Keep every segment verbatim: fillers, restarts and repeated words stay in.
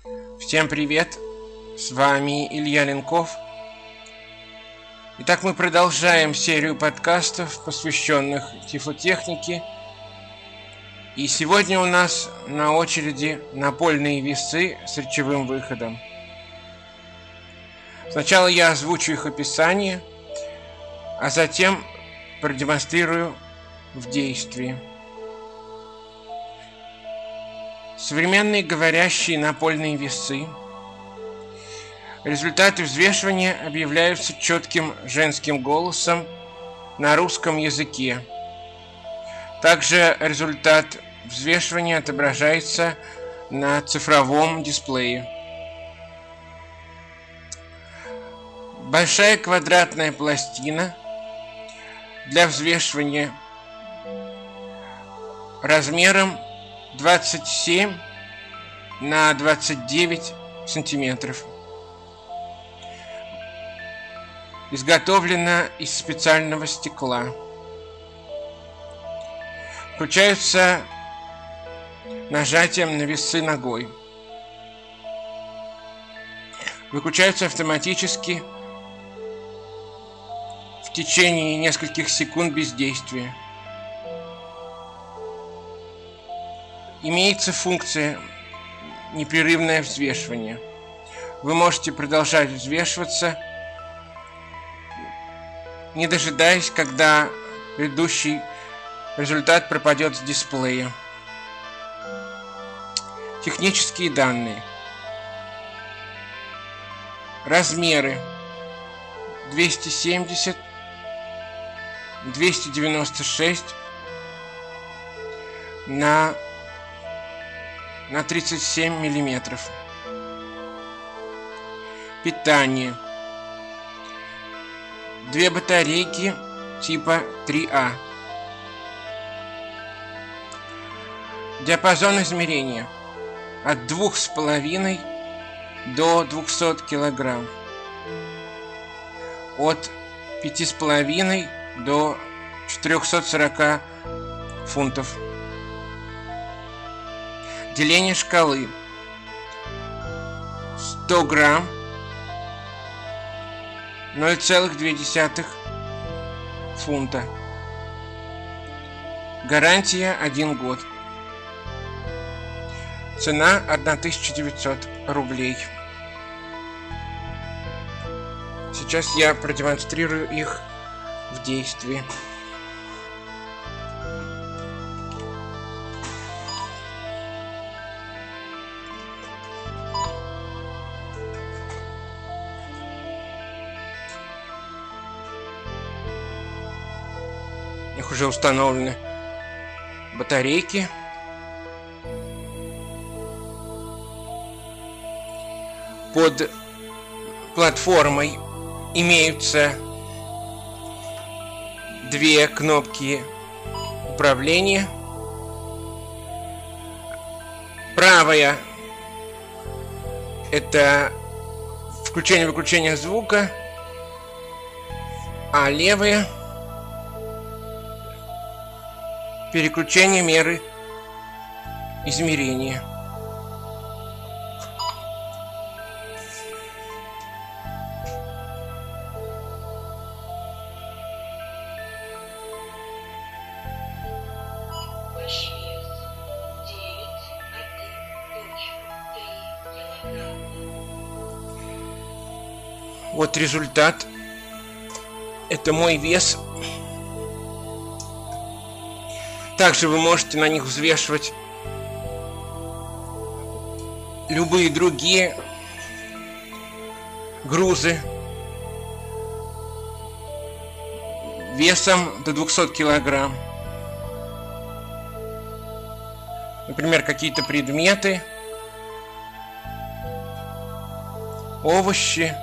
Всем привет, с вами Илья Ленков. Итак, мы продолжаем серию подкастов, посвященных тифлотехнике. И сегодня у нас на очереди напольные весы с речевым выходом. Сначала я озвучу их описание, а затем продемонстрирую в действии. Современные говорящие напольные весы. Результаты взвешивания объявляются четким женским голосом на русском языке. Также результат взвешивания отображается на цифровом дисплее. Большая квадратная пластина для взвешивания размером двадцать семь на двадцать девять сантиметров. Изготовлена из специального стекла. Включаются нажатием на весы ногой. Выключаются автоматически в течение нескольких секунд бездействия. Имеется функция непрерывное взвешивание. Вы можете продолжать взвешиваться, не дожидаясь, когда предыдущий результат пропадет с дисплея. Технические данные. Размеры двести семьдесят, двести девяносто шесть на на тридцать семь миллиметров. Питание. Две батарейки типа три А. Диапазон измерения от двух с половиной до двухсот килограмм. От пяти с половиной до четырехсот сорока фунтов. Деление шкалы. сто грамм, ноль целых две десятых фунта. Гарантия один год. Цена тысяча девятьсот рублей. Сейчас я продемонстрирую их в действии. Их уже установлены батарейки. Под платформой имеются две кнопки управления. Правая — это включение-выключение звука, а левая — переключение меры измерения. Вот результат. Это мой вес. Также вы можете на них взвешивать любые другие грузы весом до двухсот килограмм. Например, какие-то предметы, овощи,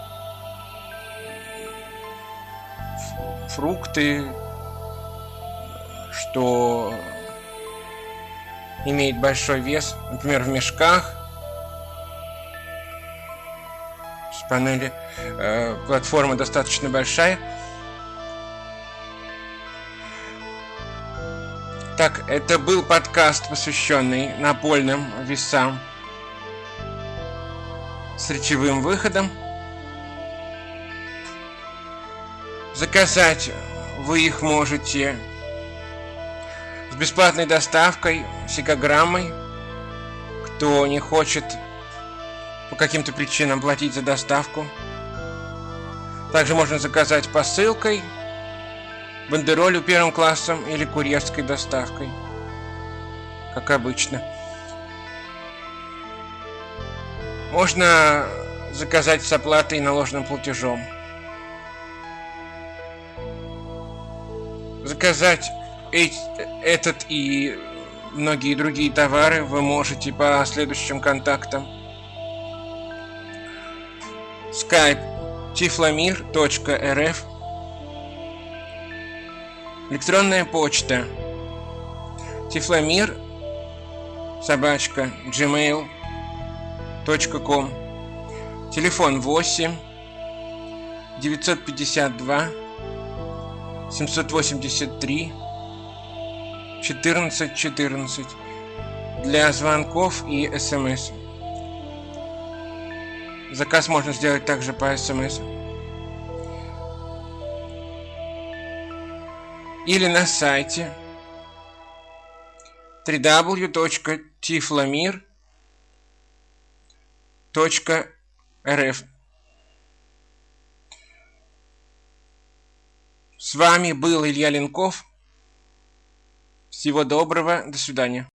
фрукты, что имеет большой вес, например, в мешках. С панели э, платформа достаточно большая. Так, это был подкаст, посвященный напольным весам. с речевым выходом. Заказать вы их можете с бесплатной доставкой, с икограммой. Кто не хочет по каким-то причинам платить за доставку. Также можно заказать посылкой, бандеролью первым классом или курьерской доставкой, как обычно. Можно заказать с оплатой и наложенным платежом. Заказать этот и многие другие товары вы можете по следующим контактам. Skype тифломир точка эр эф, электронная почта тифломир собачка джимейл точка ком, телефон восемь девятьсот пятьдесят два семьсот восемьдесят три четырнадцать четырнадцать для звонков и смс. Заказ можно сделать также по смс. Или на сайте дабл ю дабл ю дабл ю точка тифломир точка эр эф. С вами был Илья Ленков. Всего доброго, до свидания.